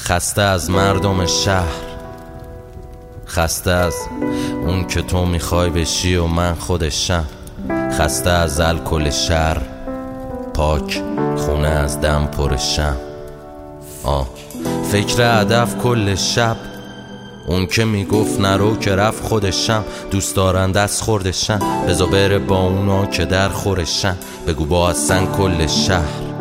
خسته از مردم شهر، خسته از اون که تو میخوای بشی و من خودشم، خسته از الکل شهر، پاک خونه از دم پرشم. فکر هدف کل شب، اون که میگفت نرو که رفت خودشم، دوست دارن دست خوردشن، بزا بره با اونا که در خورشن، بگو با اصلا کل شهر.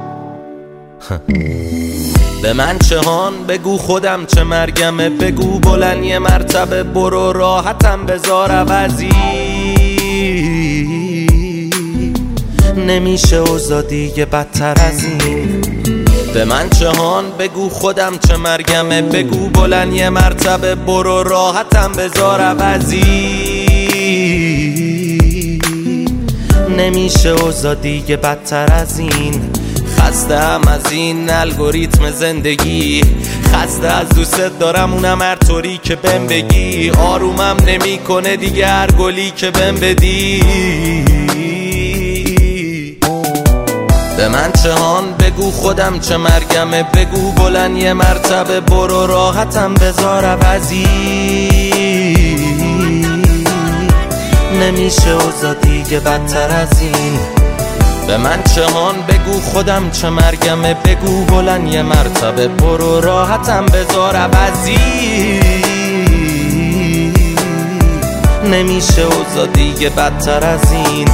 به من چه هان بگو خودم چه مرگمه، بگو بلند یه مرتبه برو راحتم بذار عوضی، نمیشه اوضاع دیگه بدتر از این. به من چه هان بگو خودم چه مرگمه، بگو بلند یه مرتبه برو راحتم بذار عوضی، نمیشه اوضاع دیگه بدتر از این. خستم از این الگوریتم زندگی، خسته از دوست دارم اونم هر طوری که بهم بگی، آرومم نمیکنه دیگه هر گلی که بهم بدی. به من چه هان بگو خودم چه مرگمه، بگو بلند یه مرتبه برو راحتم بذار عوضی، نمیشه اوضاع دیگه بدتر از این. به من چه هان بگو خودم چه مرگمه، بگو بلند یه مرتبه برو راحتم بذار عوضی، نمیشه اوضاع دیگه بدتر از این.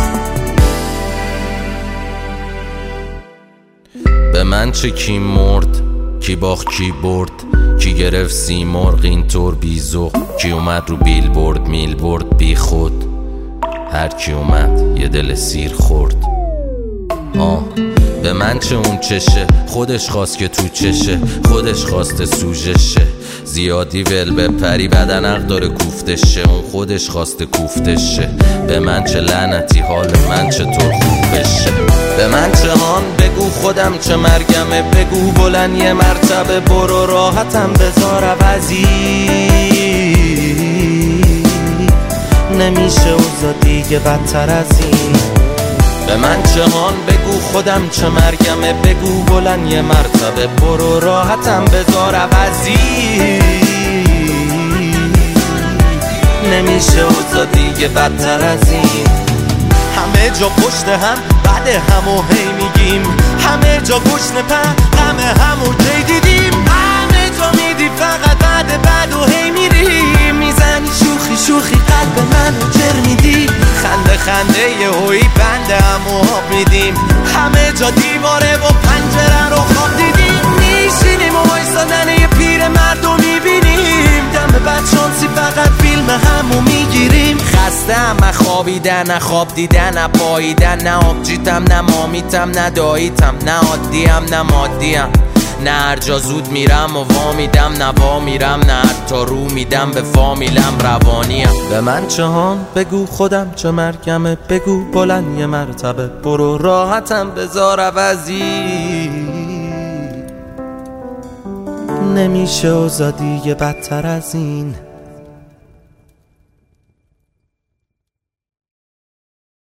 به من چه کی مرد، کی باخت کی برد، کی گرفت سیمرغ اینطور بیزوق، کی اومد رو بیل برد میل برد بی خود، هر کی اومد یه دل سیر خورد. به من چه اون چشه، خودش خواست که تو چشه، خودش خواسته سوژشه، زیادی ول بپری بدن حق داره کوفتشه، اون خودش خواسته کوفتشه. به من چه لعنتی حال من چطور خوب بشه. به من چه هان بگو خودم چه مرگمه، بگو بلند یه مرتبه برو راحتم بذار عوضی، نمیشه اوضاع دیگه بدتر از این. به من چه هان بگو خودم چه مرگمه، بگو بلند یه مرتبه برو راحتم بذار عوضی، نمیشه اوضاع دیگه بدتر از این. همه جا پشت هم بعد همو هی میگیم، همه جا گشنه غم همو کی دیدیم، همه جا میدی فقط بعد و هی میریم، میزنی شوخی شوخی قلب منو جر میدی، خنده یه هوی بنده همو آب میدیم، همه جا دیواره و پنجره رو خواب دیدیم، میشینیم و وایسادن یه پیر مردو میبینیم، دم بد شانسی فقط فیلم همو میگیریم. خسته هم خوابیدن نه خواب دیدن نه پاییدن، نه آبجیتم نه مامیتم نه داییتم، نه عادیم نه مادیم، نه هر جا زود میرم و وا میدم نه وا میرم، نه حتی رو میدم به فامیلم روانیم. به من چه هان بگو خودم چه مرگمه، بگو بلند یه مرتبه برو راحتم بذار عوضی، نمیشه اوضاع دیگه بدتر از این.